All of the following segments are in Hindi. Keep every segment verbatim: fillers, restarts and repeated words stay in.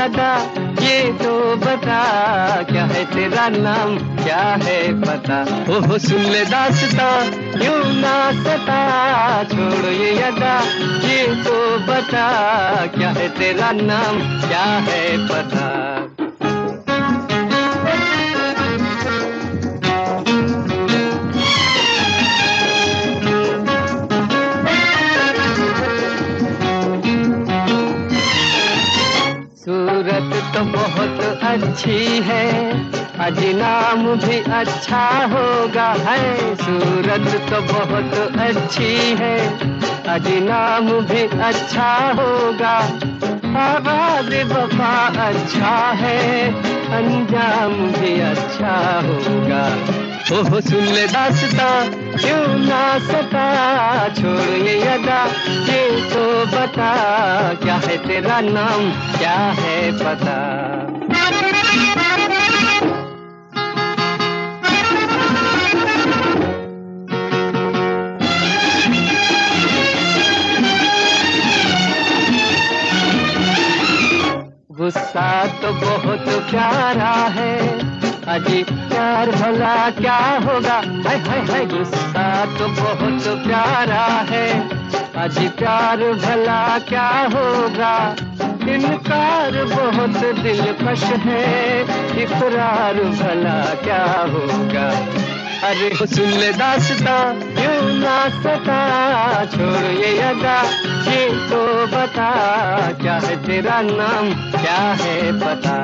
अदा ये तो बता, क्या है तेरा नाम क्या है पता। ओह सुन ले दास्तां यूं ना सता, छोड़ ये अदा ये तो बता, क्या है तेरा नाम क्या है पता। सूरत तो बहुत अच्छी है, अजी नाम भी अच्छा होगा है। सूरत तो बहुत अच्छी है, अजी नाम भी अच्छा होगा। आवाज़ वफा अच्छा है, अंजाम भी अच्छा होगा। ओह सुन ले दास्तां क्यों ना सता, छोड़ ये अदा ये तो बता, क्या है तेरा नाम क्या है पता। गुस्सा तो बहुत प्यारा है, अजी प्यार भला क्या होगा। हाय हाय हाय गुस्सा तो बहुत प्यारा है, अजी प्यार भला क्या होगा। इनकार बहुत दिलकश है, इकरार भला क्या होगा। अरे सुन ले दास्तां यूं ना सता, छोड़ ये अदा ये तो बता, क्या है तेरा नाम क्या है पता।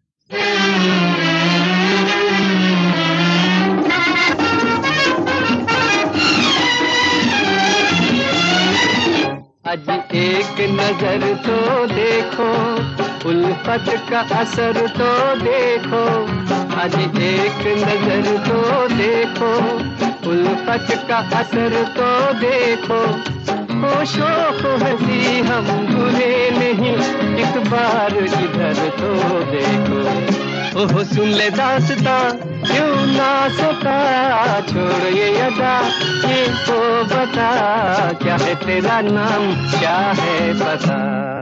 अजी एक नजर तो देखो, उल्फत का असर तो देखो। अजी एक नजर तो देखो, उल्फत का असर तो देखो। ओ शौक हंसी हम भूले नहीं, एक बार इधर तो देखो। ओह सुन ले दास्तां क्यों ना सता, छोड़ ये अदा ये तो बता, क्या है तेरा नाम क्या है पता।